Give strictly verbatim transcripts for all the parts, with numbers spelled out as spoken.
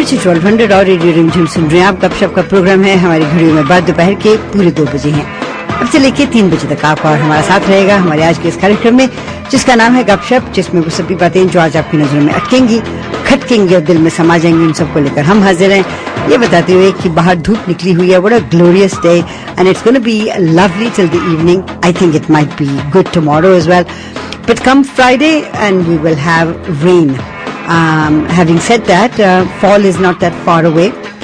MHC twelve hundred और radio Rimjhim सुन रहे हैं आप। गपशप का प्रोग्राम है। हमारी घड़ियों में बाद दोपहर के पूरे दो बजे हैं। अब से लेके तीन बजे तक आपका और हमारा साथ रहेगा हमारे आज के इस कार्यक्रम में, जिसका नाम है गपशप, जिसमें वो सभी बातें जो आज आपकी नजरों में अटकेंगी, खटकेंगी और दिल में समा जाएंगी, उन सबको लेकर हम हाजिर हैं, ये बताते हुए कि बाहर धूप निकली हुई है। What a glorious day and it's gonna be lovely till the evening. I think it might be good tomorrow as well, but come Friday and we will have rain. Um, having said that, uh, fall is not that far away,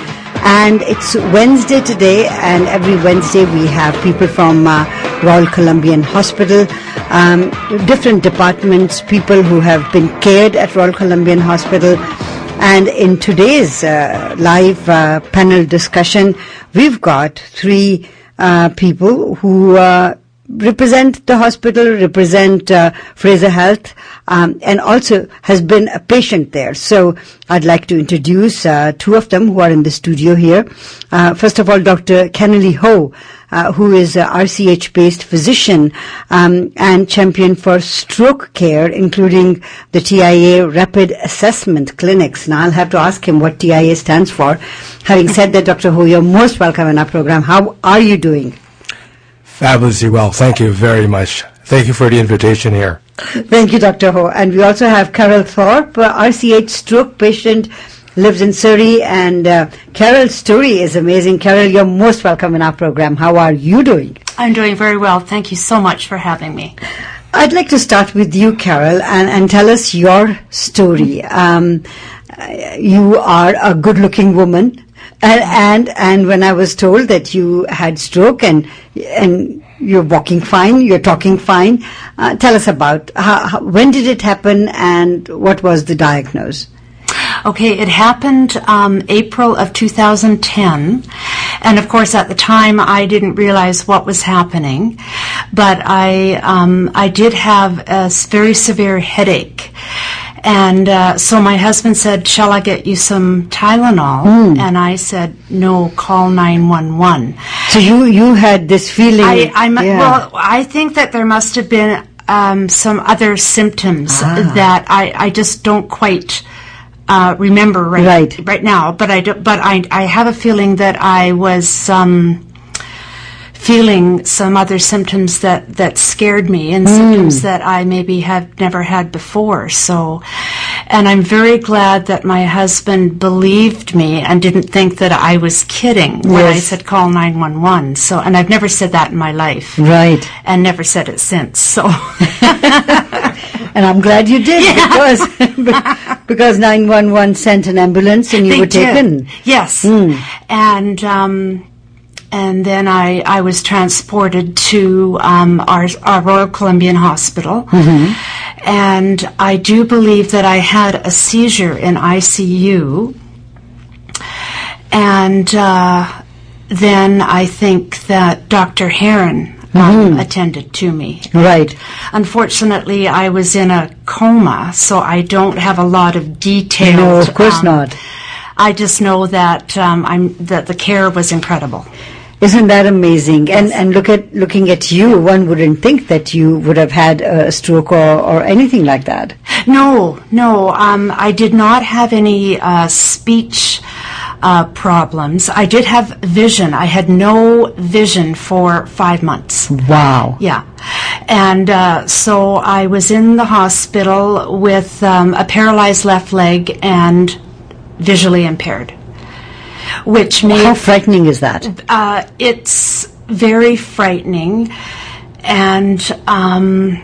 and it's Wednesday today, and every Wednesday we have people from uh, Royal Columbian Hospital, um, different departments, people who have been cared at Royal Columbian Hospital. And in today's uh, live uh, panel discussion, we've got three uh, people who uh, represent the hospital, represent uh, Fraser Health, um, and also has been a patient there. So I'd like to introduce uh, two of them who are in the studio here. Uh, first of all, Doctor Kennelly Ho, uh, who is a R C H-based physician um, and champion for stroke care, including the T I A Rapid Assessment Clinics. Now I'll have to ask him what T I A stands for. Having said that, Doctor Ho, you're most welcome in our program. How are you doing? Fabulously well. Thank you very much. Thank you for the invitation here. Thank you, Doctor Ho. And we also have Carol Thorpe, uh, R C H stroke patient, lives in Surrey, and uh, Carol's story is amazing. Carol, you're most welcome in our program. How are you doing? I'm doing very well. Thank you so much for having me. I'd like to start with you, Carol, and, and tell us your story. Um, you are a good-looking woman. And, and and when I was told that you had stroke and and you're walking fine, you're talking fine, uh, tell us about how, how, when did it happen and what was the diagnosis? Okay, it happened um, April of two thousand ten, and of course at the time I didn't realize what was happening, but I um, I did have a very severe headache. And uh, so my husband said, shall I get you some Tylenol? Mm. And I said, no, call nine one one. So you, you had this feeling. I, I, yeah. Well, I think that there must have been um, some other symptoms ah. that I, I just don't quite uh, remember right, right right now. But I, do, but I, I have a feeling that I was um, feeling some other symptoms that, that scared me and mm. symptoms that I maybe have never had before. So, and I'm very glad that my husband believed me and didn't think that I was kidding when yes. I said call nine one one. So, and I've never said that in my life. Right. And never said it since. So. And I'm glad you did yeah. because because nine one one sent an ambulance and you they were taken. Did. Yes. Mm. And um And then I, I was transported to um, our, our Royal Columbian Hospital. Mm-hmm. And I do believe that I had a seizure in I C U. And uh, then I think that Doctor Heron um, mm-hmm. attended to me. Right. Unfortunately, I was in a coma, so I don't have a lot of details. No, of course um, not. I just know that um, I'm that the care was incredible. Isn't that amazing? Yes. And and look at looking at you, one wouldn't think that you would have had a stroke or, or anything like that. No, no. Um, I did not have any uh, speech uh, problems. I did have vision. I had no vision for five months. Wow. Yeah. And uh, so I was in the hospital with um, a paralyzed left leg and visually impaired. Which made, how frightening is that? Uh, it's very frightening, and um,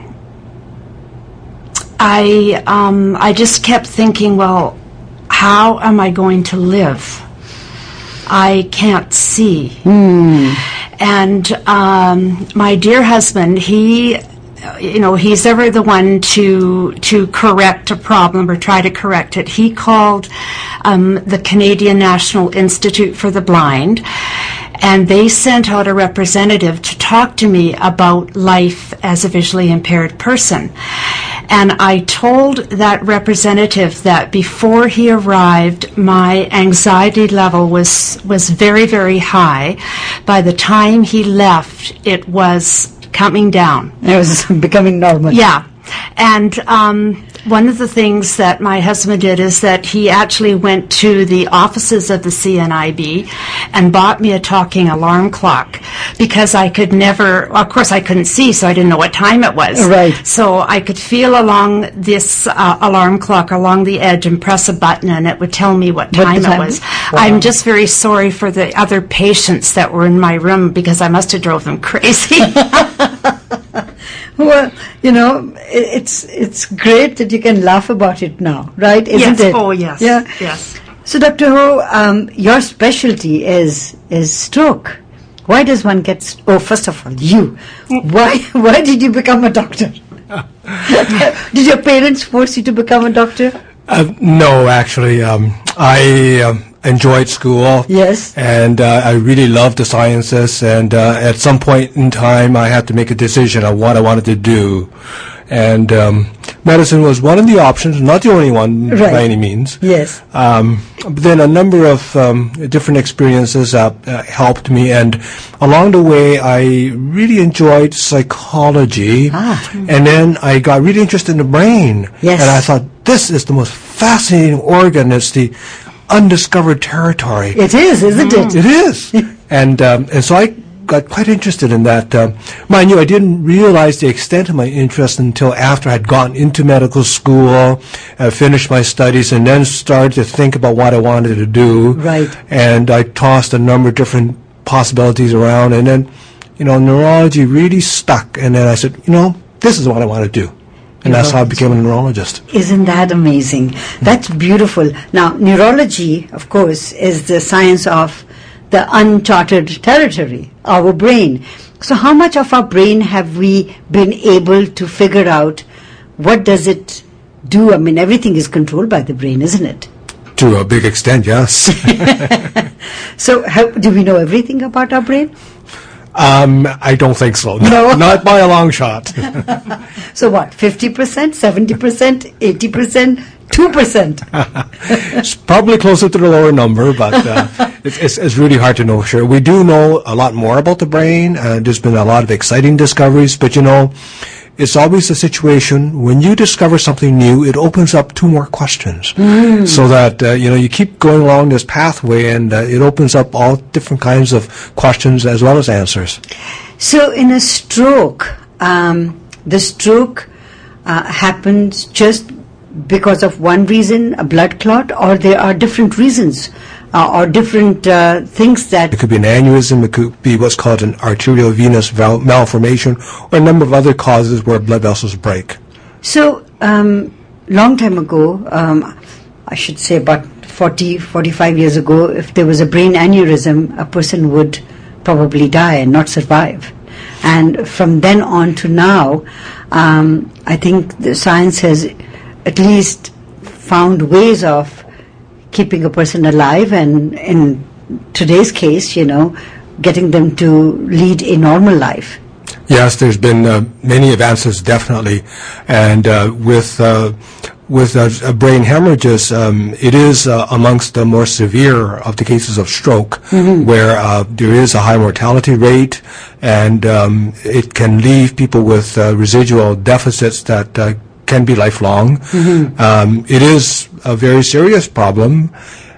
I um, I just kept thinking, well, how am I going to live? I can't see, mm. and um, my dear husband, he. You know, he's ever the one to to correct a problem or try to correct it. He called um, the Canadian National Institute for the Blind, and they sent out a representative to talk to me about life as a visually impaired person. And I told that representative that before he arrived, my anxiety level was was very, very high. By the time he left, it was coming down. It was becoming normal. Yeah. And um, one of the things that my husband did is that he actually went to the offices of the C N I B and bought me a talking alarm clock because I could never, of course I couldn't see, so I didn't know what time it was. Right. So I could feel along this uh, alarm clock along the edge and press a button and it would tell me what What time, the time it was. is? Wow. I'm just very sorry for the other patients that were in my room because I must have drove them crazy. Well, you know, i- it's it's great that you can laugh about it now, right? Isn't Yes. it? Oh, yes. Yeah. Yes. So, Doctor Ho, um, your specialty is is stroke. Why does one get? St- oh, first of all, you. Why why did you become a doctor? Did your parents force you to become a doctor? Uh, no, actually, um, I um, enjoyed school. Yes. And uh, I really loved the sciences. And uh, at some point in time, I had to make a decision on what I wanted to do. And um, medicine was one of the options, not the only one Right. by any means. Yes. Um, but then a number of um, different experiences uh, uh, helped me, and along the way, I really enjoyed psychology. Ah. And then I got really interested in the brain. Yes. And I thought, this is the most fascinating organ. It's the undiscovered territory. It is, isn't it? It is. and um, and so I got quite interested in that. Um, mind you, I didn't realize the extent of my interest until after I'd gone into medical school, uh, finished my studies, and then started to think about what I wanted to do. Right. And I tossed a number of different possibilities around, and then, you know, neurology really stuck. And then I said, you know, this is what I want to do. And that's how I became a neurologist. Isn't that amazing? That's beautiful. Now, neurology, of course, is the science of the uncharted territory, our brain. So how much of our brain have we been able to figure out? What does it do? I mean, everything is controlled by the brain, isn't it? To a big extent, yes. So how, do we know everything about our brain? um, I don't think so. No. Not by a long shot. So what, fifty percent, seventy percent, eighty percent, two percent? It's probably closer to the lower number, but uh, it's, it's, it's really hard to know. Sure, we do know a lot more about the brain. Uh, there's been a lot of exciting discoveries, but you know, it's always a situation when you discover something new, it opens up two more questions, so that uh, you know you keep going along this pathway, and uh, it opens up all different kinds of questions as well as answers. So in a stroke, um, the stroke uh, happens just because of one reason, a blood clot, or there are different reasons uh, or different uh, things that... It could be an aneurysm, it could be what's called an arteriovenous val- malformation, or a number of other causes where blood vessels break. So, um, long time ago, um, I should say about forty, forty-five years ago, if there was a brain aneurysm, a person would probably die and not survive. And from then on to now, um, I think the science has at least found ways of keeping a person alive, and in today's case, you know, getting them to lead a normal life. Yes, there's been uh, many advances, definitely, and uh, with uh, with uh, brain hemorrhages, um, it is uh, amongst the more severe of the cases of stroke, mm-hmm. where uh, there is a high mortality rate, and um, it can leave people with uh, residual deficits that uh, can be lifelong. Mm-hmm. Um, it is a very serious problem.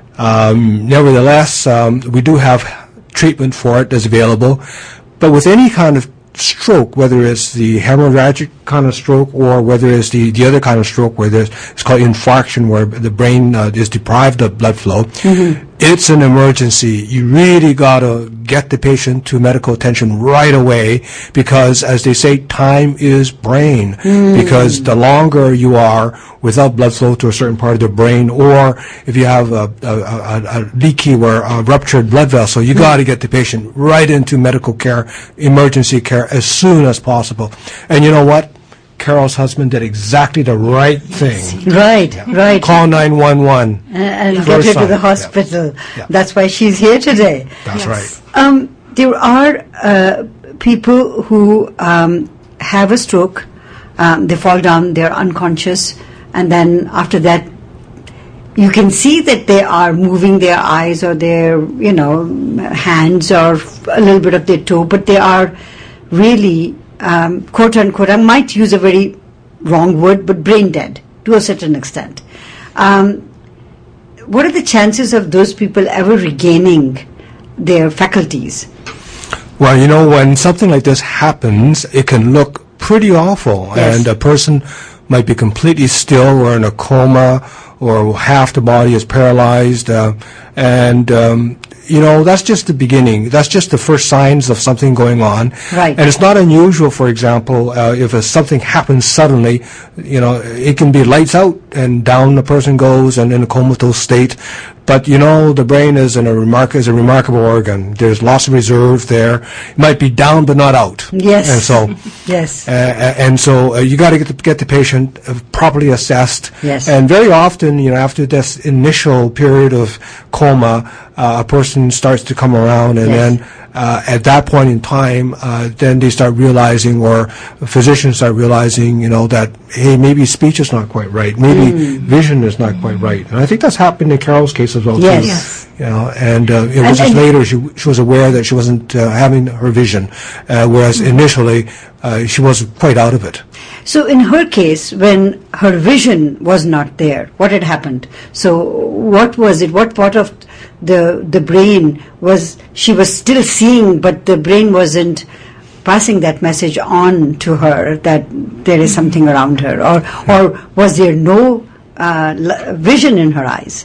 Um, nevertheless, um, we do have treatment for it that's available, but with any kind of stroke, whether it's the hemorrhagic kind of stroke or whether it's the, the other kind of stroke where there's, it's called infarction, where the brain uh, is deprived of blood flow, mm-hmm. it's an emergency. You really got to get the patient to medical attention right away, because, as they say, time is brain. Mm. Because the longer you are without blood flow to a certain part of the brain, or if you have a, a, a, a leaky or a ruptured blood vessel, you mm. got to get the patient right into medical care, emergency care, as soon as possible. And you know what? Carol's husband did exactly the right thing. Right, yeah. right. Call nine one one. Uh, and get her to the hospital. Yeah. Yeah. That's why she's here today. That's yes. right. Um, there are uh, people who um, have a stroke, um, they fall down, they're unconscious, and then after that, you can see that they are moving their eyes or their, you know, hands or a little bit of their toe, but they are really... Um, quote unquote, I might use a very wrong word, but brain dead to a certain extent. Um, what are the chances of those people ever regaining their faculties? Well, you know, when something like this happens, it can look pretty awful, yes. and a person might be completely still or in a coma, or half the body is paralyzed, uh, and um, you know, that's just the beginning. That's just the first signs of something going on. Right. And it's not unusual, for example, uh, if a, something happens suddenly, you know, it can be lights out and down the person goes and in a comatose state. But, you know, the brain is, in a remark- is a remarkable organ. There's lots of reserve there. It might be down but not out. Yes. And so, yes. Uh, and so uh, you got to get the, get the patient uh, properly assessed. Yes. And very often, you know, after this initial period of coma, uh, a person starts to come around, and yes. then uh, at that point in time, uh, then they start realizing, or physicians start realizing, you know, that, hey, maybe speech is not quite right, maybe mm. vision is not quite right. And I think that's happened in Carol's case as well, yes. too. Yes. You know, and uh, it and, was just and later she, she was aware that she wasn't uh, having her vision, uh, whereas mm-hmm. initially uh, she was quite out of it. So in her case, when her vision was not there, what had happened? So what was it? What part of the the brain was she was still seeing, but the brain wasn't passing that message on to her that there is something around her, or or was there no uh, vision in her eyes?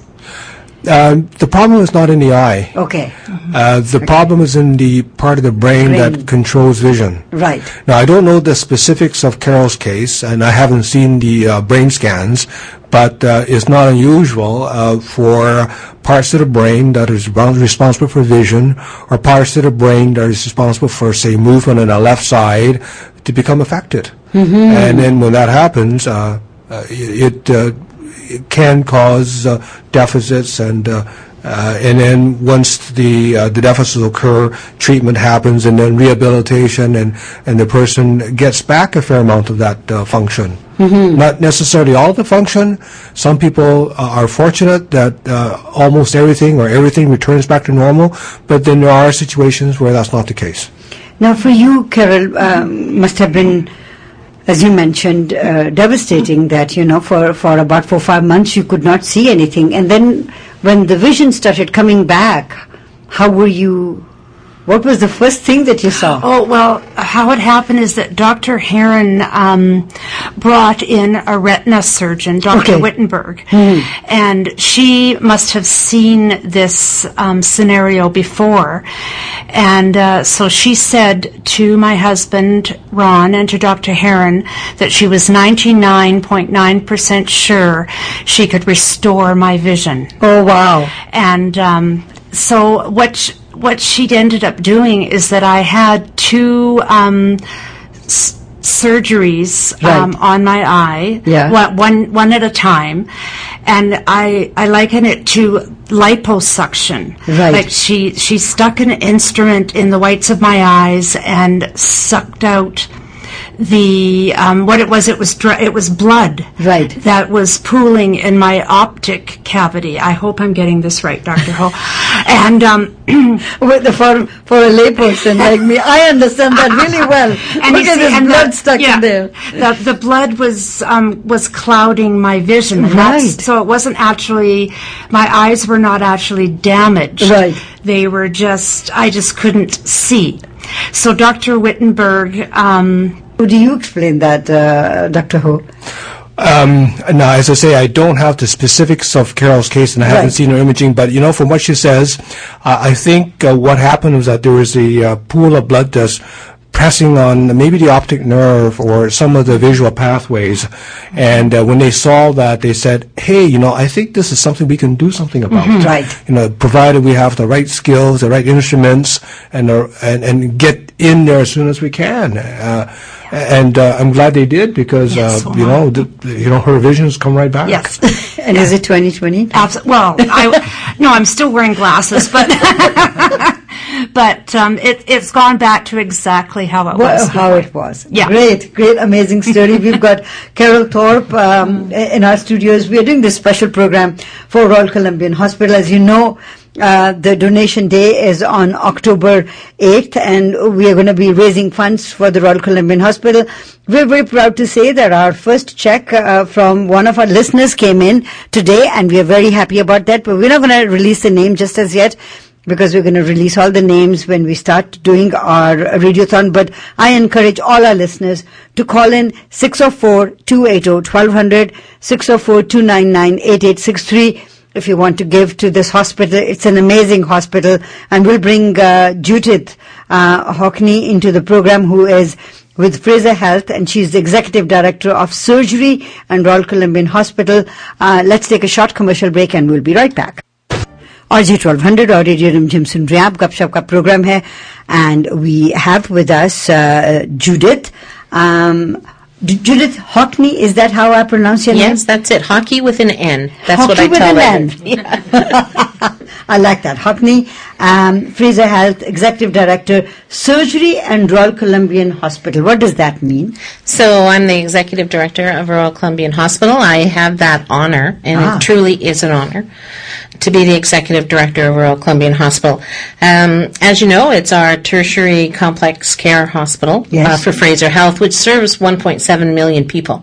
Uh, the problem is not in the eye. Okay. Uh, the okay. problem is in the part of the brain, brain that controls vision. Right. Now, I don't know the specifics of Carol's case, and I haven't seen the uh, brain scans, but uh, it's not unusual uh, for parts of the brain that is responsible for vision, or parts of the brain that is responsible for, say, movement on the left side, to become affected. Mm-hmm. And then when that happens, uh, uh, it... Uh, It can cause uh, deficits, and uh, uh, and then once the uh, the deficits occur, treatment happens, and then rehabilitation, and, and the person gets back a fair amount of that uh, function. Mm-hmm. Not necessarily all the function. Some people uh, are fortunate that uh, almost everything or everything returns back to normal, but then there are situations where that's not the case. Now, for you, Carol, um, must have been, as you mentioned, uh, devastating that, you know, for, for about four or five months you could not see anything. And then when the vision started coming back, how were you, what was the first thing that you saw? Oh, well, how it happened is that Doctor Heron um, brought in a retina surgeon, Doctor Okay. Wittenberg, Mm-hmm. and she must have seen this um, scenario before. And uh, so she said to my husband, Ron, and to Doctor Heron that she was ninety-nine point nine percent sure she could restore my vision. Oh, wow. And um, so what... Sh- What she'd ended up doing is that I had two um, s- surgeries um, Right. on my eye, Yeah. one, one one at a time, and I I liken it to liposuction. Right. Like she she stuck an instrument in the whites of my eyes and sucked out the um, what it was. It was dr- it was blood. Right. That was pooling in my optic cavity. I hope I'm getting this right, Doctor Ho. And um, With the, for, for a layperson like me, I understand that really well. and Look you at see, this and blood the, stuck yeah, in there. The, the blood was um, was clouding my vision. And Right. that's- So it wasn't actually, my eyes were not actually damaged. Right. They were just, I just couldn't see. So Doctor Wittenberg, um, How do you explain that, uh, Doctor Ho? Um, now, as I say, I don't have the specifics of Carol's case, and I haven't Right. seen her imaging, but, you know, from what she says, uh, I think uh, what happened was that there was a uh, pool of blood that's pressing on maybe the optic nerve or some of the visual pathways, and uh, when they saw that, they said, hey, you know, I think this is something we can do something about. Mm-hmm. Right. You know, provided we have the right skills, the right instruments, and uh, and, and get in there as soon as we can. Uh, And uh, I'm glad they did, because Yes, uh, well, you know, the, you know, her vision's come right back. yes. And is it twenty twenty? Abs- well, I, no, I'm still wearing glasses, but but um, it, it's gone back to exactly how it Well, was. how it was. Yeah. Great, great, amazing story. We've got Carol Thorpe um, in our studios. We are doing this special program for Royal Columbian Hospital. As you know, uh, the donation day is on October eighth, and we are going to be raising funds for the Royal Columbian Hospital. We're very proud to say that our first check uh, from one of our listeners came in today, and we are very happy about that. But we're not going to release the name just as yet, because we're going to release all the names when we start doing our radiothon. But I encourage all our listeners to call in six oh four, two eight oh, twelve hundred, six oh four, two nine nine, eight eight six three. If you want to give to this hospital. It's an amazing hospital, and we'll bring uh, Judith uh, Hockney into the program, who is with Fraser Health, and she's the Executive Director of Surgery and Royal Columbian Hospital. Uh, let's take a short commercial break, and we'll be right back. R J twelve hundred और radio Rimjhim सुन रहे हैं आप. गपशप का programme है, and we have with us uh, Judith. Um, Judith Hockney, is that how I pronounce your name? Yes, that's it. Hockey with an N. That's Hockey what I with tell an them. N. Yeah. I like that. Hockney, um, Fraser Health, Executive Director, Surgery and Royal Columbian Hospital. What does that mean? So I'm the Executive Director of Royal Columbian Hospital. I have that honor, and Ah. it truly is an honor, to be the Executive Director of Royal Columbian Hospital. Um, as you know, it's our tertiary complex care hospital Yes. uh, for Fraser Health, which serves one point seven million people.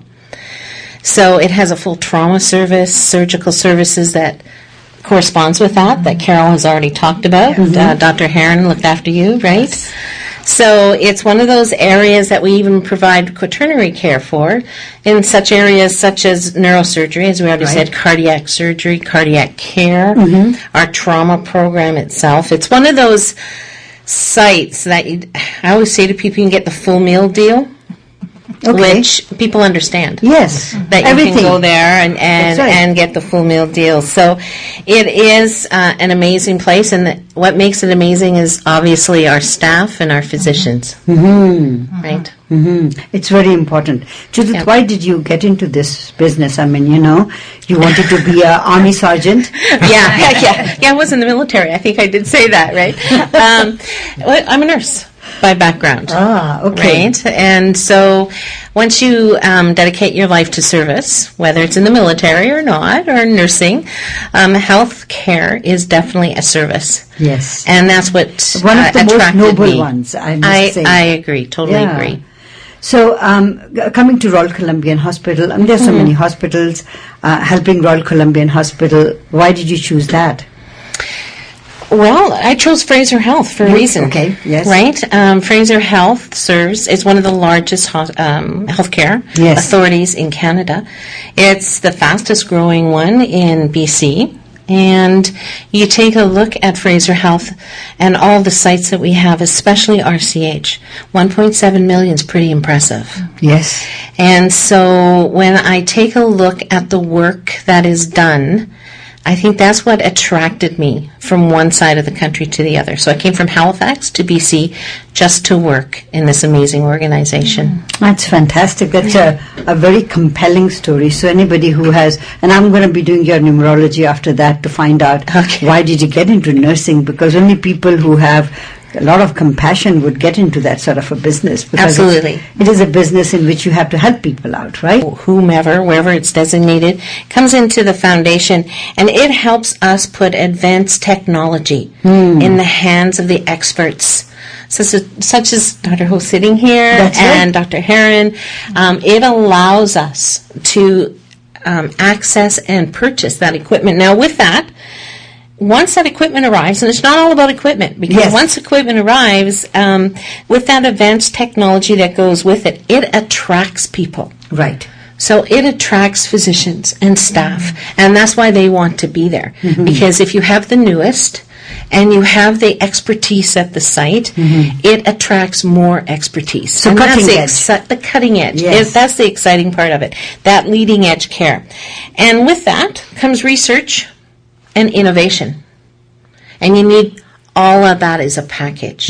So it has a full trauma service, surgical services that corresponds with that, that Carol has already talked about. Mm-hmm. Uh, Doctor Heron looked after you, right? Yes. So it's one of those areas that we even provide quaternary care for, in such areas such as neurosurgery, as we already Right. said, cardiac surgery, cardiac care, Mm-hmm. our trauma program itself. It's one of those sites that you, I always say to people, you can get the full meal deal, Okay. which people understand. Yes. That you Everything. can go there and and, That's right. and get the full meal deal. So it is uh, an amazing place, and the, what makes it amazing is obviously our staff and our physicians. Mm-hmm. Right? hmm It's very important. Judith, Yeah. why did you get into this business? I mean, you know, you wanted to be an army sergeant. yeah, yeah, yeah. Yeah, I was in the military. I think I did say that, right? Um, well, I'm a nurse by background. Ah, okay. Right? And so once you um, dedicate your life to service, whether it's in the military or not, or nursing, um, health care is definitely a service. Yes. And that's what One uh, of the most attracted noble me. ones, I must I, say. I agree, totally Yeah. agree. So, um, g- coming to Royal Columbian Hospital, and there are so Mm-hmm. many hospitals uh, helping Royal Columbian Hospital. Why did you choose that? Well, I chose Fraser Health for a Yes, reason. okay, yes. Right? Um, Fraser Health serves, is one of the largest ho- um, healthcare Yes. authorities in Canada. It's the fastest growing one in B C. And you take a look at Fraser Health and all the sites that we have, especially R C H. one point seven million is pretty impressive. Yes. And so when I take a look at the work that is done, I think that's what attracted me from one side of the country to the other. So I came from Halifax to B C just to work in this amazing organization. That's fantastic. That's a, a very compelling story. So anybody who has, and I'm going to be doing your numerology after that to find out Okay. why did you get into nursing, because only people who have a lot of compassion would get into that sort of a business. Because Absolutely. it's- It is a business in which you have to help people out, right? Whomever, wherever it's designated, comes into the foundation, and it helps us put advanced technology Hmm. in the hands of the experts, such as, such as Doctor Ho sitting here That's right. and Doctor Heron. Um, it allows us to um, access and purchase that equipment. Now, with that, once that equipment arrives, and it's not all about equipment, because Yes. once equipment arrives, um, with that advanced technology that goes with it, it attracts people. Right. So it attracts physicians and staff, and that's why they want to be there. Mm-hmm. Because if you have the newest and you have the expertise at the site, it attracts more expertise. So and cutting that's the, edge. exci- the cutting edge. Yes. It- that's the exciting part of it, that leading edge care. And with that comes research and innovation. And you need all of that as a package.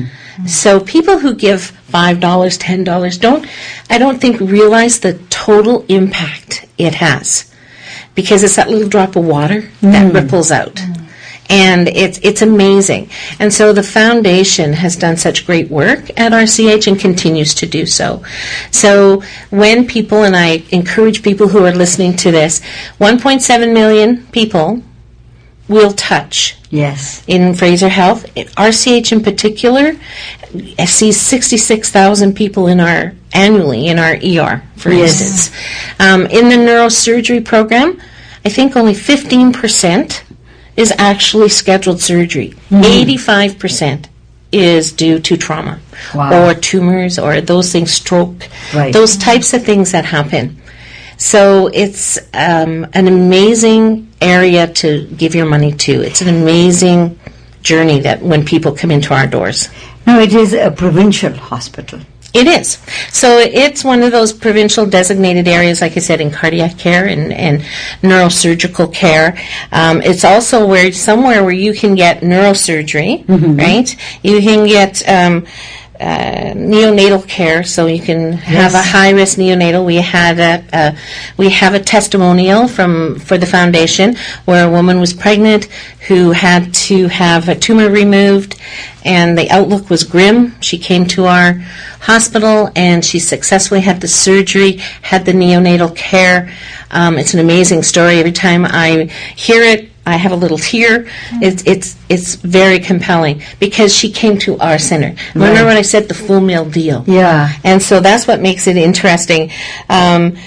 So people who give five dollars, ten dollars, don't, I don't think realize the total impact it has. Because it's that little drop of water that ripples out. And it's it's amazing. And so the foundation has done such great work at R C H and continues to do so. So when people, and I encourage people who are listening to this, one point seven million people will touch Yes. in Fraser Health. R C H in particular sees sixty-six thousand people in our annually in our E R, for Yes. instance. Um, in the neurosurgery program, I think only fifteen percent is actually scheduled surgery. Mm-hmm. eighty-five percent is due to trauma Wow. or tumors or those things, stroke, Right. those types of things that happen. So it's um, an amazing area to give your money to. It's an amazing journey that when people come into our doors. No, it is a provincial hospital. It is. So it's one of those provincial designated areas, like I said, in cardiac care and, and neurosurgical care. Um, it's also where somewhere where you can get neurosurgery, Mm-hmm. right? You can get um, uh, neonatal care, so you can have Yes. a high-risk neonatal. We had a, a we have a testimonial from for the foundation where a woman was pregnant who had to have a tumor removed, and the outlook was grim. She came to our hospital, and she successfully had the surgery, had the neonatal care. Um, it's an amazing story. Every time I hear it, I have a little tear. It's it's it's very compelling because she came to our center. Remember when I said the full meal deal? Yeah. And so that's what makes it interesting. Um,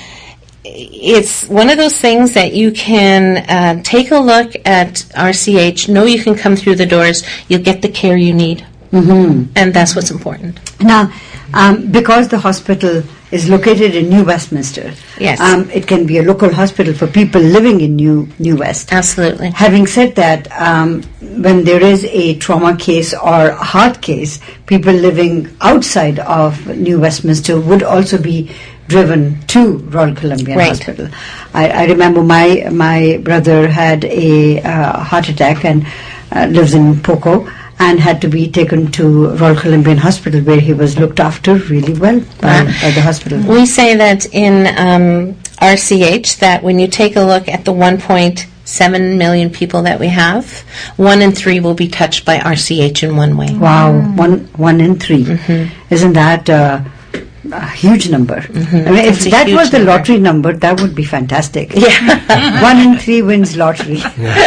it's one of those things that you can uh, take a look at R C H, know you can come through the doors, you'll get the care you need. Mm-hmm. And that's what's important. Now, um, because the hospital is located in New Westminster, Yes. um, it can be a local hospital for people living in New New West. Absolutely. Having said that, um, when there is a trauma case or a heart case, people living outside of New Westminster would also be driven to Royal Columbian Right. Hospital. I, I remember my my brother had a uh, heart attack and uh, lives in Poco, and had to be taken to Royal Columbian Hospital, where he was looked after really well by, by the hospital. We say that in um, R C H that when you take a look at the one point seven million people that we have, one in three will be touched by R C H in one way. Wow, one one in three. Isn't that uh, a huge number? I mean, if It's a that huge was the number. lottery number, that would be fantastic. Yeah. One in three wins lottery.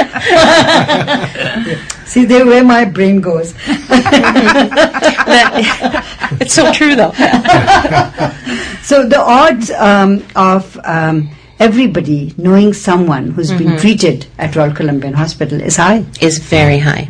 See, there where my brain goes. That- it's so true, though. So the odds um, of um, everybody knowing someone who's been treated at Royal Columbian Hospital is high. Is very high.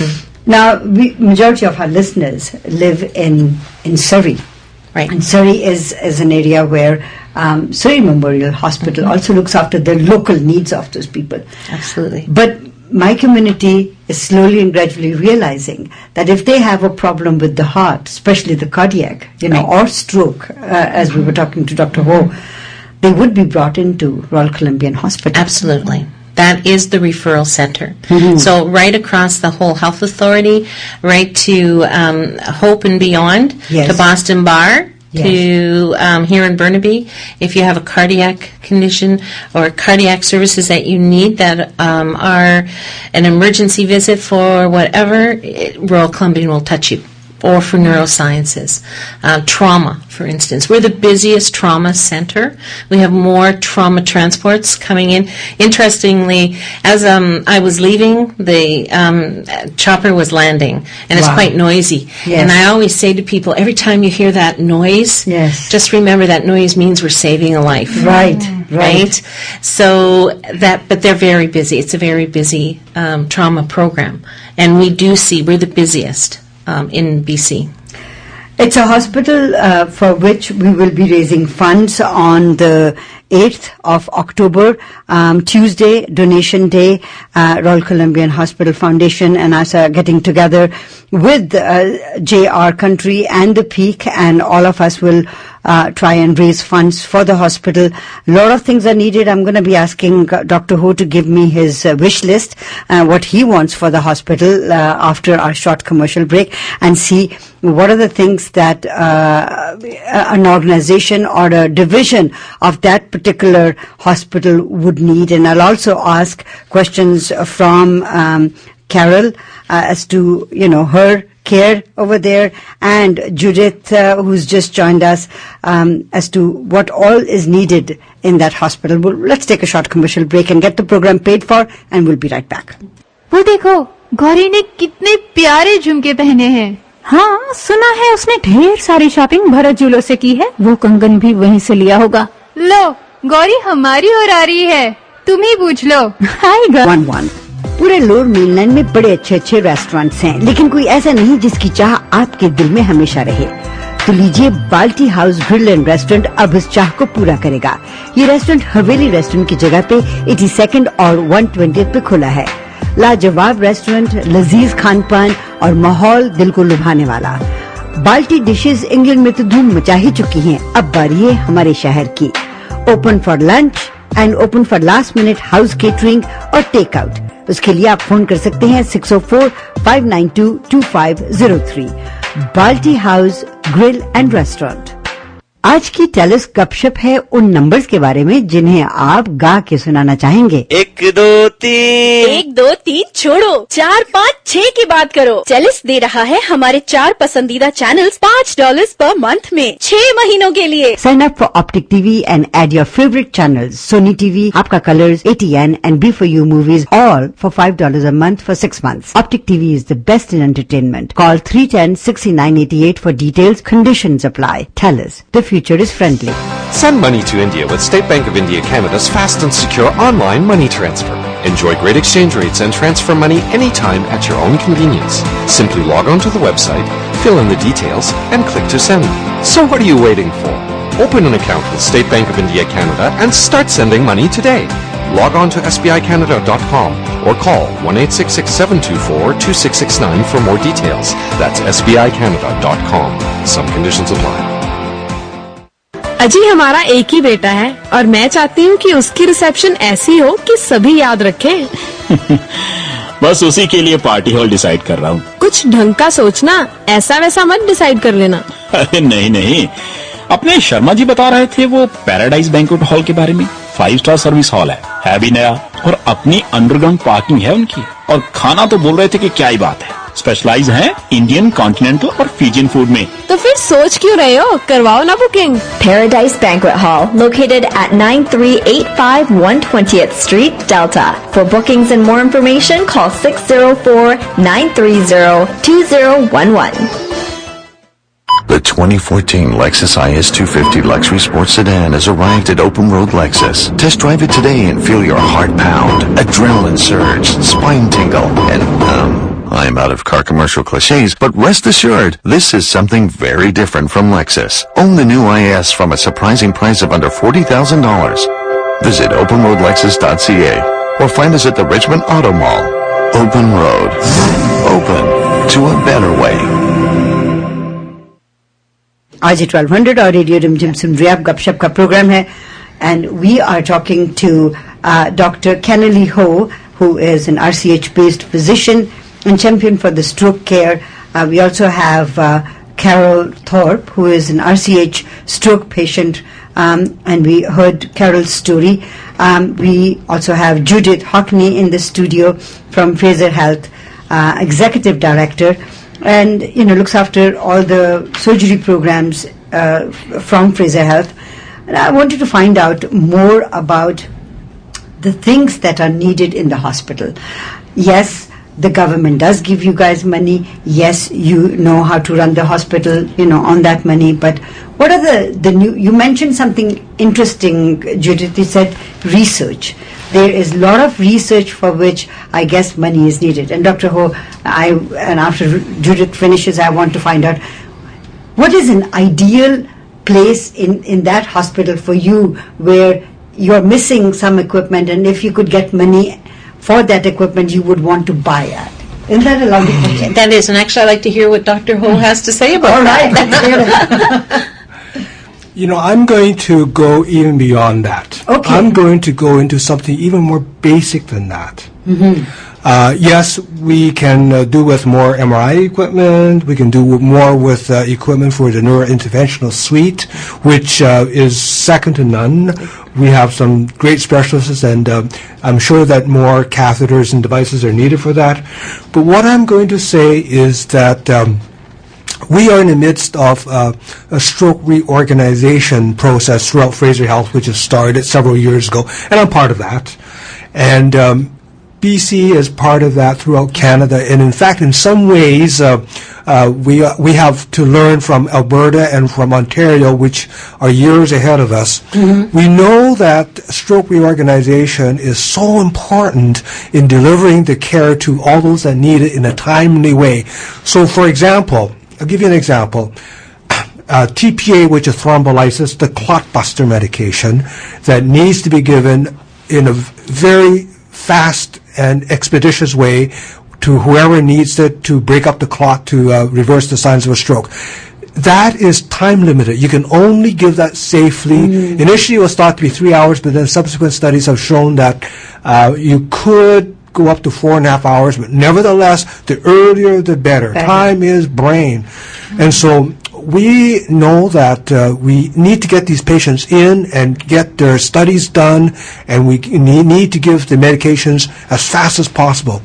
Now, we, majority of our listeners live in, in Surrey. Right. And Surrey is, is an area where um, Surrey Memorial Hospital also looks after the local needs of those people. Absolutely. But my community is slowly and gradually realizing that if they have a problem with the heart, especially the cardiac, you know, or stroke, uh, as we were talking to Doctor Ho, they would be brought into Royal Columbian Hospital. Absolutely. That is the referral center. So right across the whole health authority, right to um, Hope and Beyond, Yes. to Boston Bar, Yes. to um, here in Burnaby. If you have a cardiac condition or cardiac services that you need that um, are an emergency visit for whatever, it, Royal Columbian will touch you. Or for neurosciences. Uh, trauma, for instance. We're the busiest trauma center. We have more trauma transports coming in. Interestingly, as um, I was leaving, the um, chopper was landing, and it's Wow. quite noisy. Yes. And I always say to people, every time you hear that noise, Yes. just remember that noise means we're saving a life. Right, right. Right? So that, but they're very busy. It's a very busy um, trauma program. And we do see, we're the busiest. Um, in B C. It's a hospital uh, for which we will be raising funds on the eighth of October, um, Tuesday, donation day. uh, Royal Columbian Hospital Foundation and us are getting together with uh, J R Country and the Peak, and all of us will uh, try and raise funds for the hospital. A lot of things are needed. I'm going to be asking uh, Doctor Ho to give me his uh, wish list, uh, what he wants for the hospital uh, after our short commercial break, and see what are the things that uh, an organization or a division of that particular hospital would need. And I'll also ask questions from um, Carol uh, as to, you know, her care over there, and Judith, uh, who's just joined us, um, as to what all is needed in that hospital. Well, let's take a short commercial break and get the program paid for, and we'll be right back. वो देखो, गौरी ने कितने प्यारे झुमके पहने हैं। हाँ, सुना है उसने ढेर सारी शॉपिंग भरत जूलो से की है। वो कंगन भी वहीं से लिया होगा। लो, गौरी हमारी ओर आ रही है, तुम ही पूछ लो। हाय वन वन पूरे लोअर मेनलैंड में बड़े अच्छे अच्छे रेस्टोरेंट्स हैं, लेकिन कोई ऐसा नहीं जिसकी चाह आपके दिल में हमेशा रहे। तो लीजिए, बाल्टी हाउस ग्रिल एंड रेस्टोरेंट अब इस चाह को पूरा करेगा। ये रेस्टोरेंट हवेली रेस्टोरेंट की जगह पे एटी सेकंड और वन ट्वेंटी पे खुला है। लाजवाब रेस्टोरेंट, लजीज खान पान और माहौल दिल को लुभाने वाला। बाल्टी डिशेस इंग्लैंड में तो धूम मचा ही चुकी हैं, अब बारी है हमारे शहर की। Open for lunch and open for last minute house catering और टेक आउट। उसके लिए आप फोन कर सकते हैं six o four five nine two two five zero three. Balti house grill and restaurant. आज की टेलिस गपशप है उन नंबर्स के बारे में जिन्हें आप गा के सुनाना चाहेंगे। एक दो तीन एक दो तीन छोड़ो, चार पाँच छह की बात करो। टेलिस दे रहा है हमारे चार पसंदीदा चैनल्स पाँच डॉलर्स पर मंथ में छह महीनों के लिए। Sign up for Optik TV and add your favourite channels, Sony TV, आपका Colors, A T N and B four U movies, all for five dollars a month for six months. Optik TV is the best in entertainment. Call three ten sixty nine eighty eight for details, conditions apply. Telus, the future is friendly. Send money to India with State Bank of India Canada's fast and secure online money transfer. Enjoy great exchange rates and transfer money anytime at your own convenience. Simply log on to the website, fill in the details, and click to send. So what are you waiting for? Open an account with State Bank of India Canada and start sending money today. Log on to s b i canada dot com or call one eight six six seven two four two six six nine for more details. That's s b i canada dot com. Some conditions apply. अजी, हमारा एक ही बेटा है और मैं चाहती हूँ कि उसकी रिसेप्शन ऐसी हो कि सभी याद रखें। बस उसी के लिए पार्टी हॉल डिसाइड कर रहा हूँ। कुछ ढंग का सोचना, ऐसा वैसा मत डिसाइड कर लेना। अरे नहीं नहीं, अपने शर्मा जी बता रहे थे वो पैराडाइज बैंक्वेट हॉल के बारे में। फाइव स्टार सर्विस हॉल है, है भी नया, और अपनी अंडरग्राउंड पार्किंग है उनकी, और खाना तो बोल रहे थे कि क्या ही बात है। स्पेशलाइज है इंडियन, कॉन्टिनेंटल और फिजियन फूड में। तो फिर सोच क्यों रहे हो, करवाओ ना booking. Paradise Banquet Hall, located at nine three eight five one twentieth Street, Delta. For bookings and more information, call six zero four nine three zero two zero one one. The twenty fourteen Lexus I S two fifty luxury sports sedan has arrived at Open Road Lexus. Test drive it today and feel your heart pound, adrenaline surge, spine tingle, and um... I'm out of car commercial cliches, but rest assured, this is something very different from Lexus. Own the new I S from a surprising price of under forty thousand dollars. Visit open road lexus dot c a or find us at the Richmond Auto Mall. Open Road. Open to a better way. आज twelve hundred और radio Rimjhim सुन रहे आप, गपशप का programme है, and we are talking to uh, Doctor Kennelly Ho, who is an R C H-based physician and champion for the stroke care. Uh, we also have uh, Carol Thorpe, who is an R C H stroke patient, um, and we heard Carol's story. Um, we also have Judith Hockney in the studio from Fraser Health, uh, executive director, and you know looks after all the surgery programs uh, from Fraser Health. And I wanted to find out more about the things that are needed in the hospital. Yes, the government does give you guys money. Yes, you know how to run the hospital, you know, on that money. But what are the, the new, you mentioned something interesting, Judith. You said research. There is a lot of research for which I guess money is needed. And Doctor Ho, I, and after Judith finishes, I want to find out what is an ideal place in, in that hospital for you where you're missing some equipment, and if you could get money for that equipment, you would want to buy it. Isn't that a lovely question? That is, and actually I'd like to hear what Doctor Ho has to say about All right, that. let's hear it. You know, I'm going to go even beyond that. Okay. I'm going to go into something even more basic than that. Mm-hmm. Uh, yes, we can uh, do with more M R I equipment. We can do more with uh, equipment for the neurointerventional suite, which uh, is second to none. We have some great specialists, and uh, I'm sure that more catheters and devices are needed for that. But what I'm going to say is that um, we are in the midst of uh, a stroke reorganization process throughout Fraser Health, which has started several years ago, and I'm part of that. And um, B C is part of that throughout Canada, and in fact, in some ways, uh, uh, we uh, we have to learn from Alberta and from Ontario, which are years ahead of us. Mm-hmm. We know that stroke reorganization is so important in delivering the care to all those that need it in a timely way. So, for example, I'll give you an example. Uh, T P A, which is thrombolysis, the clot buster medication that needs to be given in a very fast and expeditious way to whoever needs it to break up the clot to uh, reverse the signs of a stroke. That is time limited. You can only give that safely. Mm. Initially, it was thought to be three hours, but then subsequent studies have shown that uh, you could go up to four and a half hours, but nevertheless, the earlier the better. better. Time is brain. Mm. And so we know that uh, we need to get these patients in and get their studies done, and we need to give the medications as fast as possible.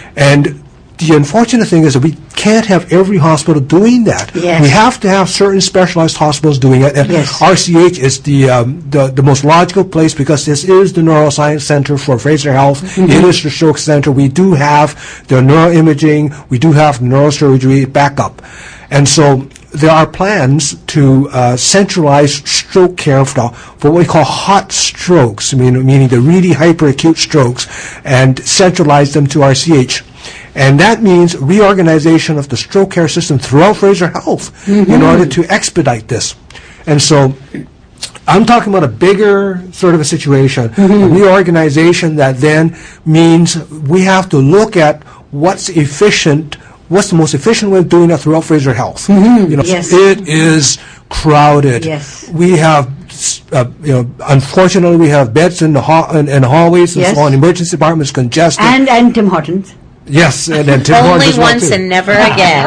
And the unfortunate thing is that we can't have every hospital doing that. Yes. We have to have certain specialized hospitals doing it. And yes. R C H is the, um, the the most logical place because this is the neuroscience center for Fraser Health. Mm-hmm. It is the stroke center. We do have the neuroimaging. We do have neurosurgery backup. And so there are plans to uh, centralize stroke care for, for what we call hot strokes, I mean, meaning the really hyperacute strokes, and centralize them to R C H. And that means reorganization of the stroke care system throughout Fraser Health mm-hmm. in order to expedite this. And so I'm talking about a bigger sort of a situation, mm-hmm. a reorganization that then means we have to look at what's efficient, what's the most efficient way of doing that throughout Fraser Health. Mm-hmm. You know, yes. It is crowded. Yes. We have, uh, you know, unfortunately, we have beds in the ha- in, in hallways and yes. so on. Emergency departments congested. And and Tim Hortons. Yes, and, and Tim Only Hortons once well and never again.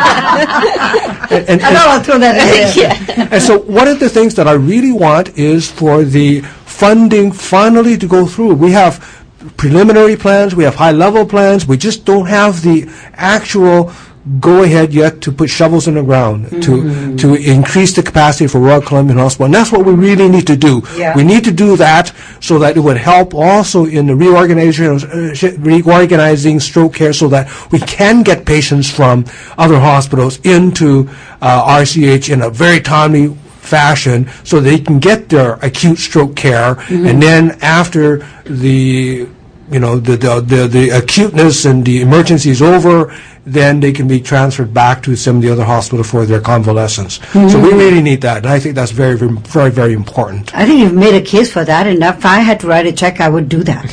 and, and, I know, I'll throw that in. Yeah. And so one of the things that I really want is for the funding finally to go through. We have preliminary plans, we have high-level plans, we just don't have the actual go-ahead yet to put shovels in the ground, mm-hmm. to to increase the capacity for Royal Columbian Hospital. And that's what we really need to do. Yeah. We need to do that so that it would help also in the reorganization, uh, reorganizing stroke care so that we can get patients from other hospitals into uh, R C H in a very timely fashion so they can get their acute stroke care, mm-hmm. and then after the you know the, the the the acuteness and the emergency is over, then they can be transferred back to some of the other hospitals for their convalescence. Mm-hmm. So we really need that, and I think that's very, very, very, very important. I think you've made a case for that, and if I had to write a check, I would do that.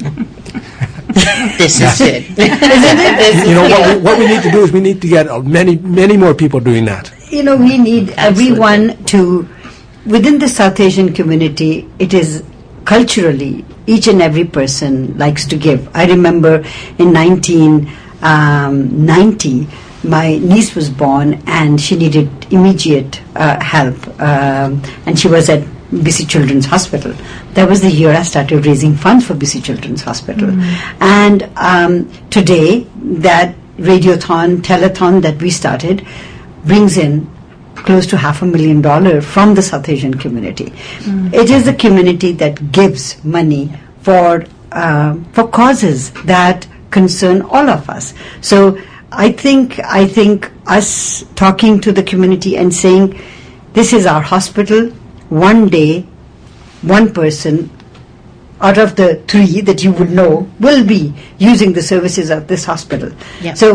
This is good. Isn't it? This You know, is what good. we, what we need to do is we need to get uh, many, many more people doing that. You know, we need everyone to, within the South Asian community, it is culturally, each and every person likes to give. I remember in nineteen ninety, my niece was born and she needed immediate uh, help, um, and she was at B C Children's Hospital. That was the year I started raising funds for B C Children's Hospital. Mm-hmm. And um, today, that radiothon, telethon that we started brings in close to half a million dollars from the South Asian community. Mm-hmm. It is a community that gives money for uh, for causes that concern all of us. So I think I think us talking to the community and saying, this is our hospital, one day, one person out of the three that you would know will be using the services of this hospital. Yeah. So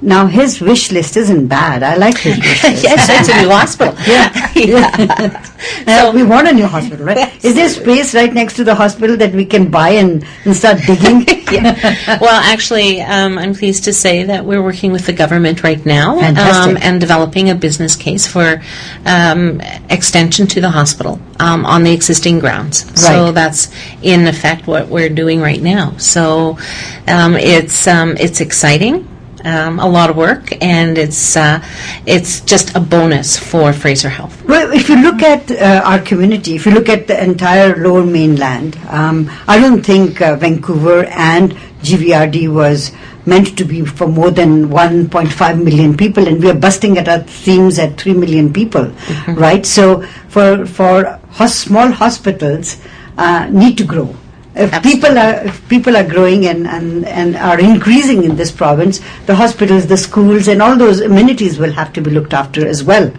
Now, his wish list isn't bad. I like his wish list. Yes, it's a new hospital. Yeah. yeah. Uh, we want a new hospital, right? Yes. Is there space right next to the hospital that we can buy and, and start digging? Yeah. Well, actually, um, I'm pleased to say that we're working with the government right now Fantastic. um, and developing a business case for um, extension to the hospital um, on the existing grounds. So Right. that's in effect what we're doing right now. So um, it's um, it's exciting. Um, a lot of work, and it's uh, it's just a bonus for Fraser Health. Well, if you look at uh, our community, if you look at the entire Lower Mainland, um, I don't think uh, Vancouver and G V R D was meant to be for more than one point five million people, and we are busting at our seams at three million people, mm-hmm. right? So for for hos- small hospitals uh, need to grow. If Absolutely. people are if people are growing and, and, and are increasing in this province, the hospitals, the schools, and all those amenities will have to be looked after as well.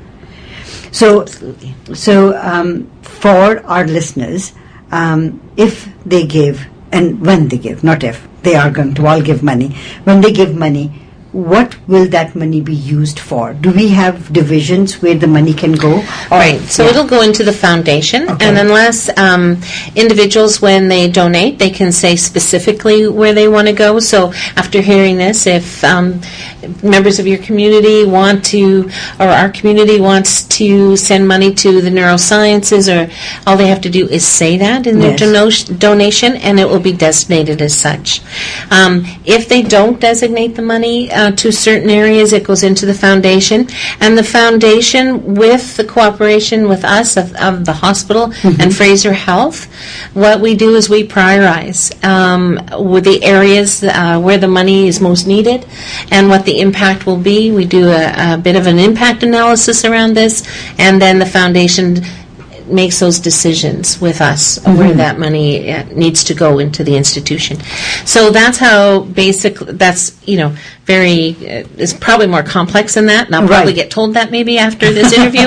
So, Absolutely. so um, for our listeners, um, if they give, and when they give, not if, they are going to all give money. When they give money, what will that money be used for? Do we have divisions where the money can go? Or- Right. So Yeah. it'll go into the foundation, Okay. and unless um, individuals, when they donate, they can say specifically where they want to go. So after hearing this, if um, members of your community want to, or our community wants to send money to the neurosciences, or all they have to do is say that in their Yes. dono- donation, and it will be designated as such. Um, if they don't designate the money uh, to certain areas, it goes into the foundation, and the foundation, with the cooperation with us of, of the hospital Mm-hmm. and Fraser Health, what we do is we prioritize um, with the areas uh, where the money is most needed and what the impact will be. We do a, a bit of an impact analysis around this, and then the foundation makes those decisions with us Mm-hmm. where that money uh, needs to go into the institution. So that's how basic, that's, you know, very, uh, it's probably more complex than that, and I'll probably Right. get told that maybe after this interview.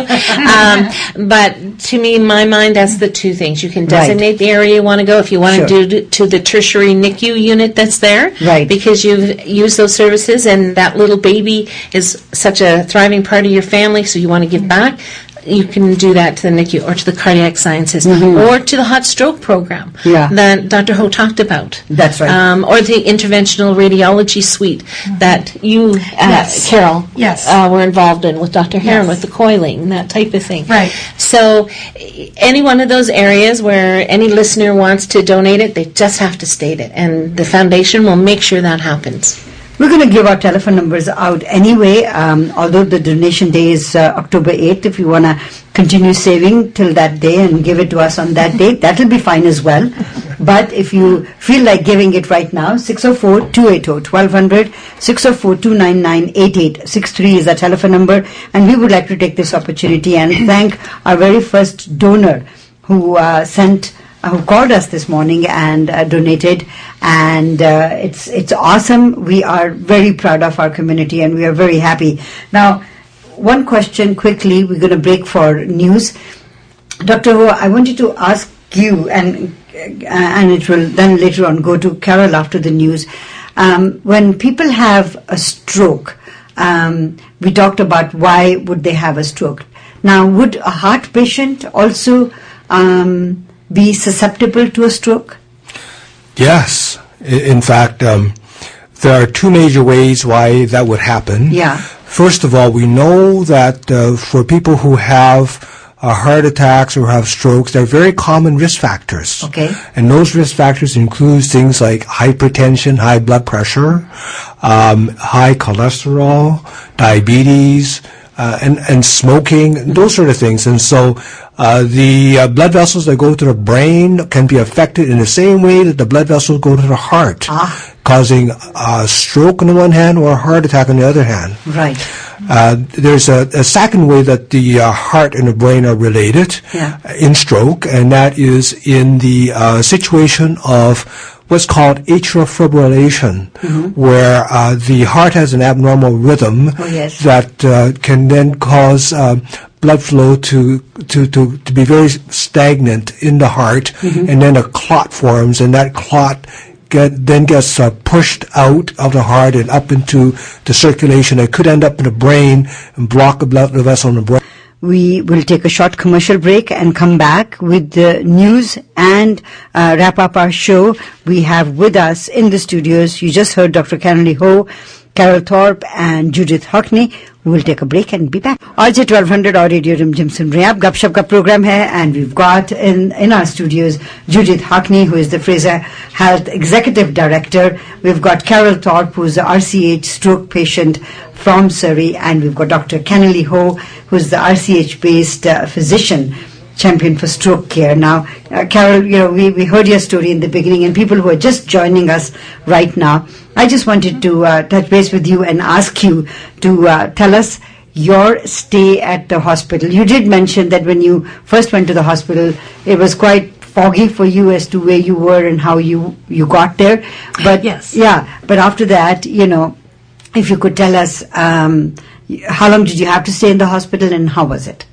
um, but to me, in my mind, that's the two things. You can Right. designate the area you want to go. If you want Sure. to do to, to the tertiary N I C U unit that's there, Right. because you've used those services, and that little baby is such a thriving part of your family, so you want to give back, you can do that to the N I C U or to the cardiac sciences or to the hot stroke program Yeah. that Doctor Ho talked about. That's right. Um, or the interventional radiology suite that you, uh, Yes. Carol, Yes. uh, were involved in with Doctor Heron, Yes. with the coiling, that type of thing. Right. So eh, any one of those areas where any listener wants to donate it, they just have to state it, and the foundation will make sure that happens. We're going to give our telephone numbers out anyway, um, although the donation day is uh, October eighth. If you want to continue saving till that day and give it to us on that date, that will be fine as well. But if you feel like giving it right now, six oh four, two eight oh, twelve hundred, six oh four, two nine nine, eight eight six three is our telephone number. And we would like to take this opportunity and thank our very first donor who uh, sent who called us this morning and uh, donated, and uh, it's it's awesome. We are very proud of our community, and we are very happy. Now, one question quickly. We're going to break for news. Doctor Ho, I wanted to ask you, and uh, and it will then later on go to Carol after the news. Um, when people have a stroke, um, we talked about why would they have a stroke. Now, would a heart patient also um, be susceptible to a stroke? Yes. I- In fact, um, there are two major ways why that would happen. Yeah. First of all, we know that uh, for people who have uh, heart attacks or have strokes, they're very common risk factors. Okay. And those risk factors include things like hypertension, high blood pressure, um, high cholesterol, diabetes, uh, and, and smoking, those sort of things. And so uh, the uh, blood vessels that go to the brain can be affected in the same way that the blood vessels go to the heart, Ah. causing a stroke on the one hand or a heart attack on the other hand. Right. Uh, there's a, a second way that the uh, heart and the brain are related Yeah. in stroke, and that is in the uh, situation of what's called atrial fibrillation, where uh, the heart has an abnormal rhythm Oh, yes. that uh, can then cause uh, blood flow to, to, to, to be very stagnant in the heart, and then a clot forms, and that clot get, then gets uh, pushed out of the heart and up into the circulation. It could end up in the brain and block a blood vessel in the brain. We will take a short commercial break and come back with the news and uh, wrap up our show. We have with us in the studios, you just heard Doctor Kennelly Ho, Carol Thorpe and Judith Hockney. We will take a break and be back. R J twelve hundred और radio Rimjhim सुन रहे हैं आप. गपशप का programme है and we've got in in our studios Judith Hockney, who is the Fraser Health Executive Director. We've got Carol Thorpe, who is the R C H stroke patient from Surrey, and we've got Doctor Kennelly Ho, who is the R C H-based uh, physician champion for stroke care. Now, uh, Carol, you know, we, we heard your story in the beginning, and people who are just joining us right now, I just wanted to uh, touch base with you and ask you to uh, tell us your stay at the hospital. You did mention that when you first went to the hospital, it was quite foggy for you as to where you were and how you, you got there. But yes. Yeah, but after that, you know, if you could tell us um, how long did you have to stay in the hospital and how was it?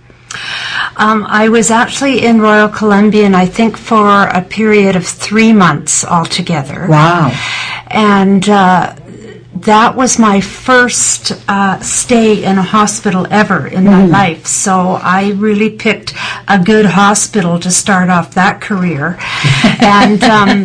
Um, I was actually in Royal Columbian, I think, for a period of three months altogether. Wow. And uh, that was my first uh, stay in a hospital ever in my Mm-hmm. life. So I really picked a good hospital to start off that career. And um,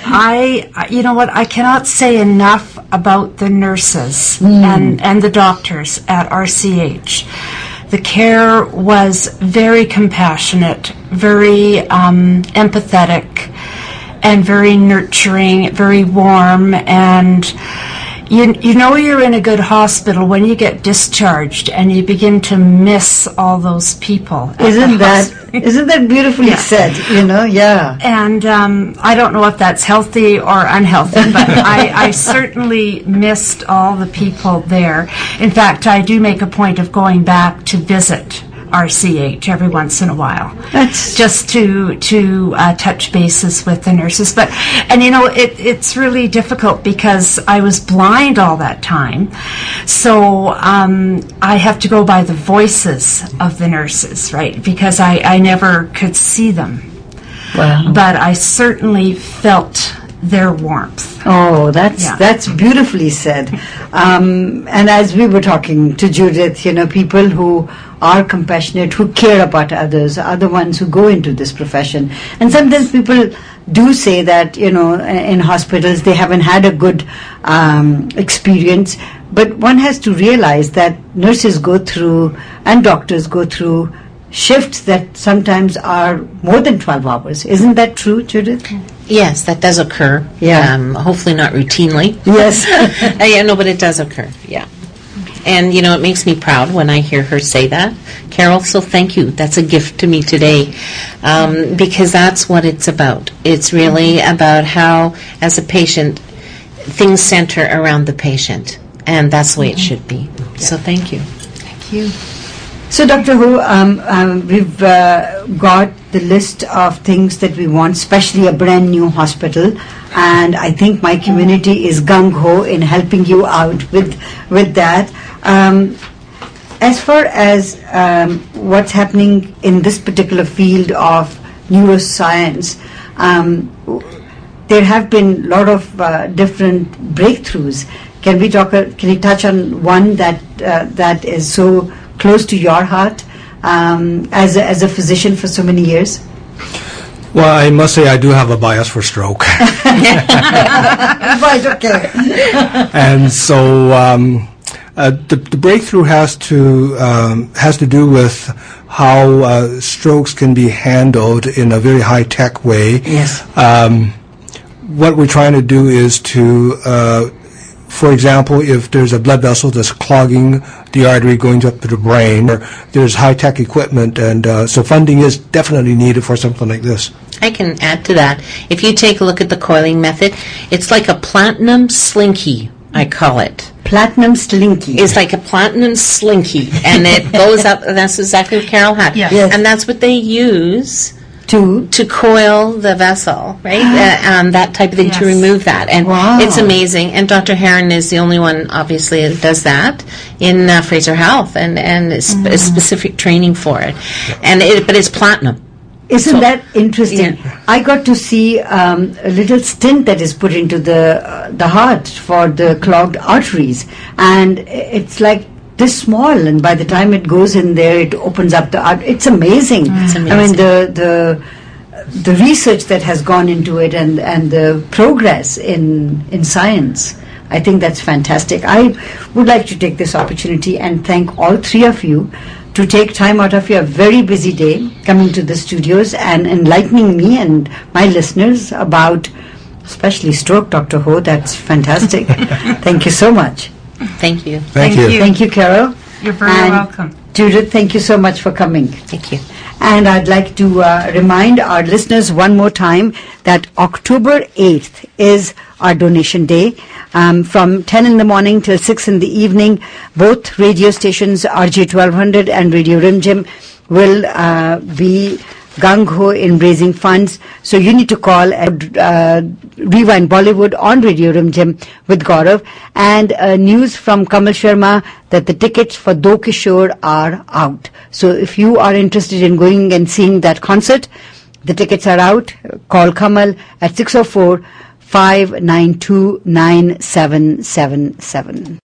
I, you know what, I cannot say enough about the nurses Mm. and, and the doctors at R C H. The care was very compassionate, very um, empathetic, and very nurturing, very warm. And you, you know you're in a good hospital when you get discharged and you begin to miss all those people. at Isn't the that hospital. isn't that beautifully Yeah. said? You know, yeah. And um, I don't know if that's healthy or unhealthy, but I, I certainly missed all the people there. In fact, I do make a point of going back to visit R C H every once in a while, That's just to to uh, touch bases with the nurses. But and you know it it's really difficult because I was blind all that time, so um, I have to go by the voices of the nurses, right? Because I I never could see them, wow. but I certainly felt their warmth. Oh, that's Yeah. that's beautifully said. Um, and as we were talking to Judith, you know, people who are compassionate, who care about others, are the ones who go into this profession. And sometimes people do say that, you know, in hospitals they haven't had a good um, experience. But one has to realize that nurses go through and doctors go through shifts that sometimes are more than twelve hours. Isn't that true, Judith? Yes, that does occur. Yeah. Um, hopefully not routinely. Yes. Uh, yeah, no, but it does occur. Yeah. And, you know, it makes me proud when I hear her say that. Carol, so thank you. That's a gift to me today, um, because that's what it's about. It's really about how, as a patient, things center around the patient. And that's the way it should be. So thank you. Thank you. So, Doctor Ho, um, um, we've uh, got the list of things that we want, especially a brand new hospital, and I think my community is gung-ho in helping you out with with that. Um, as far as um, what's happening in this particular field of neuroscience, um, there have been a lot of uh, different breakthroughs. Can we talk? Uh, can you touch on one that uh, that is so close to your heart um, as a, as a physician for so many years? Well, I must say I do have a bias for stroke. Right, okay. And so um, uh, the, the breakthrough has to um, has to do with how uh, strokes can be handled in a very high-tech way. Yes. Um, what we're trying to do is to, uh, for example, if there's a blood vessel that's clogging the artery going up to the brain, or there's high-tech equipment, and uh, so funding is definitely needed for something like this. I can add to that. If you take a look at the coiling method, it's like a platinum slinky, I call it. Platinum slinky. It's like a platinum slinky, and it goes up, and that's exactly what Carol had. Yes. Yes. And that's what they use to to coil the vessel, right? uh, um, that type of thing, to Yes. remove that. And Wow. it's amazing. And Doctor Heron is the only one, obviously, that does that in uh, Fraser Health, and, and it's a specific training for it. And it, but it's platinum. Isn't So- that interesting? Yeah. I got to see um, a little stint that is put into the uh, the heart for the clogged arteries, and it's like this small, and by the time it goes in there, it opens up the art. It's amazing. It's I mean, amazing. the the the research that has gone into it, and and the progress in in science. I think that's fantastic. I would like to take this opportunity and thank all three of you to take time out of your very busy day coming to the studios and enlightening me and my listeners about especially stroke, Doctor Ho. That's fantastic. Thank you so much. Thank you. Thank, you. Thank you, Carol. You're very And welcome. Judith, thank you so much for coming. Thank you. And I'd like to uh, remind our listeners one more time that October eighth is our donation day. Um, from ten in the morning till six in the evening, both radio stations, R J twelve hundred and Radio Rimjim, will uh, be gung-ho in raising funds. So you need to call and uh, Rewind Bollywood on Radio Rimjim with Gaurav. And uh, news from Kamal Sharma that the tickets for Do Kishore are out. So if you are interested in going and seeing that concert, the tickets are out. Call Kamal at six oh four, five nine two, nine seven seven seven.